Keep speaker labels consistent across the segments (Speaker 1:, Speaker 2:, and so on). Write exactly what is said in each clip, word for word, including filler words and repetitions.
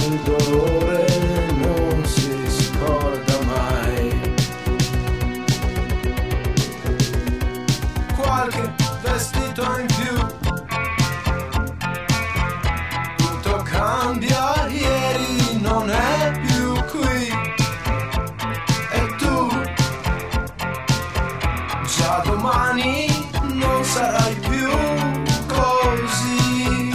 Speaker 1: il dolore non si scorda mai. Qualche vestito in più, tutto cambia, ieri non è più qui. E tu già domani non sarai più così.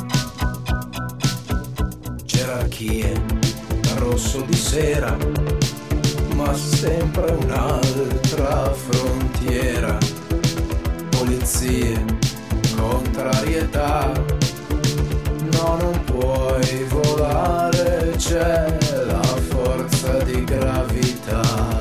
Speaker 1: Gerarchie, rosso di sera, ma sempre un'altra frontiera. Polizie, contrarietà, no, non puoi volare, c'è la forza di gravità.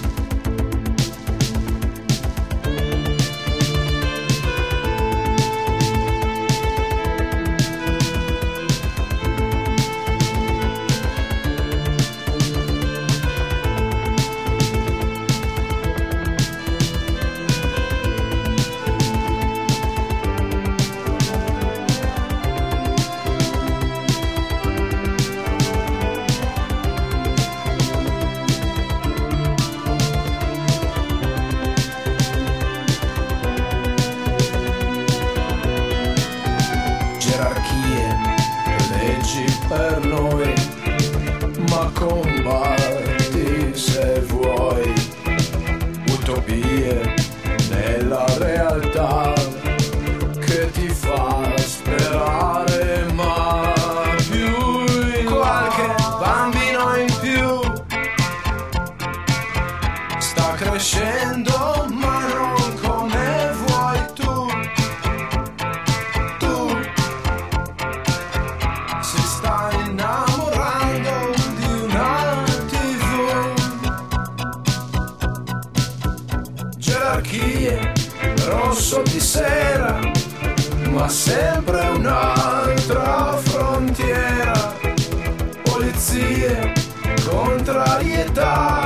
Speaker 1: Per noi, ma combatti se vuoi. Utopie nella realtà che ti fa sperare, ma più in qualche bambino in più sta crescendo, ma non come vuoi tu. Tu si sta innamorando di una tivù. Gerarchie, rosso di sera, ma sempre un'altra frontiera. Polizie, contrarietà,